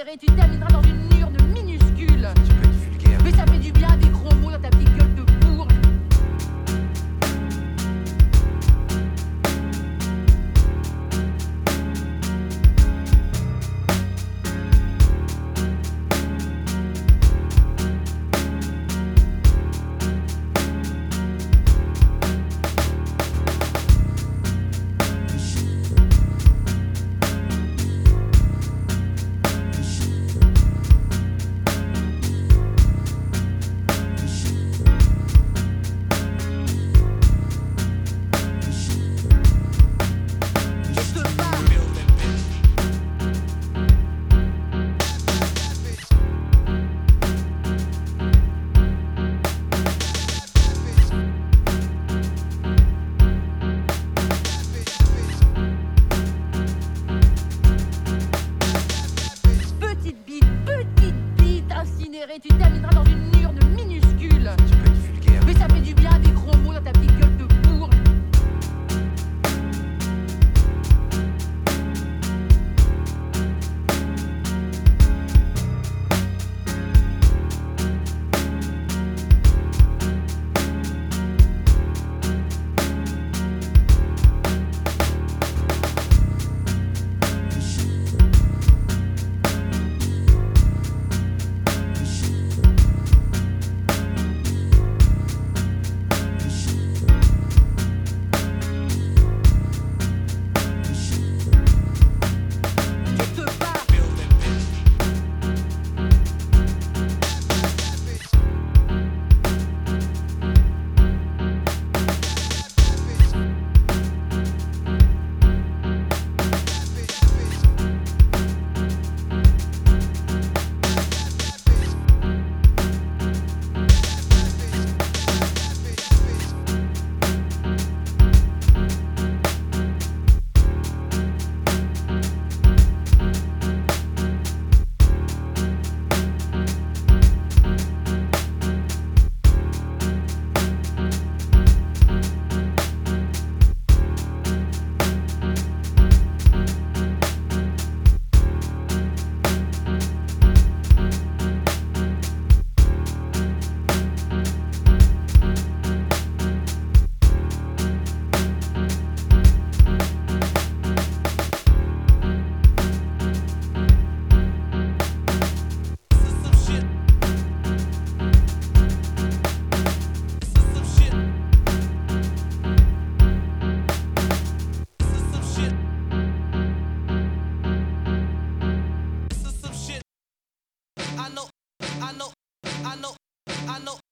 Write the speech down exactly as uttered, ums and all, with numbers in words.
incinéré, tu termineras dans une urne minuscule. Tu peux être vulgaire. Mais ça fait du bien des gros mots dans ta petite gueule de bourge. Tu termineras dans une urne minuscule. Tu peux être vulgaire. Mais ça fait du bien des gros mots dans ta petite gueule de bourge. I know, I know, I know,